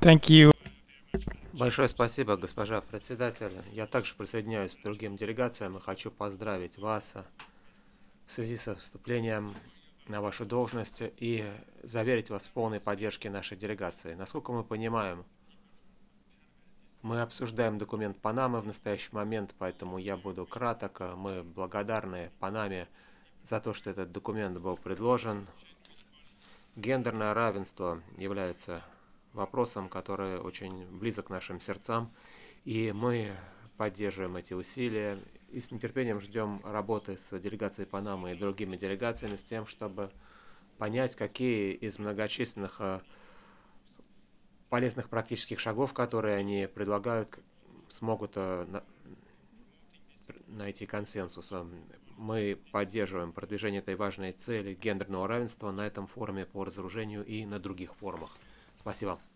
Thank you. Большое спасибо, госпожа председатель. Я также присоединяюсь к другим делегациям и хочу поздравить вас в связи со вступлением на вашу должность и заверить вас в полной поддержке нашей делегации. Насколько мы понимаем, мы обсуждаем документ Панамы в настоящий момент, поэтому я буду краток. Мы благодарны Панаме за то, что этот документ был предложен. Гендерное равенство является вопросом, который очень близок к нашим сердцам, и мы поддерживаем эти усилия и с нетерпением ждем работы с делегацией Панамы и другими делегациями с тем, чтобы понять, какие из многочисленных полезных практических шагов, которые они предлагают, смогут найти консенсус. Мы поддерживаем продвижение этой важной цели гендерного равенства на этом форуме по разоружению и на других форумах. Спасибо.